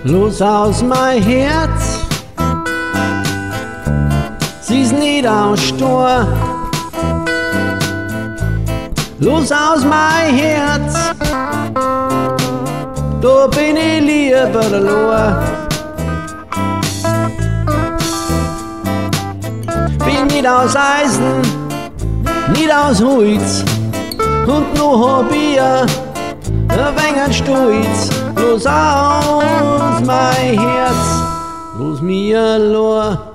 Los aus mein Herz, sie's nicht aus Stor. Los aus mein Herz, da bin ich lieber verloren. Bin nicht aus Eisen, nicht aus Holz, und noch hab ich ein wenig Stolz. Los aus mein Herz, los mir allein.